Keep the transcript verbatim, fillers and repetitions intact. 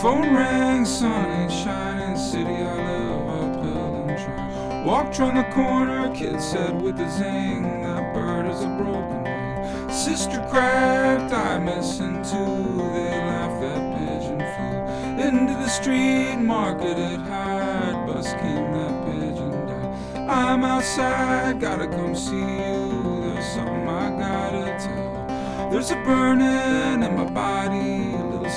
Phone rang, sun ain't shining, city I live uphill and try. Walked round the corner, kid said with a zing, that bird is a broken wing. Sister cracked, I missing too, they laughed, that pigeon flew into the street market at Hyde. Bus came, that pigeon died. I'm outside, gotta come see you, there's something I gotta tell. There's a burning in my body,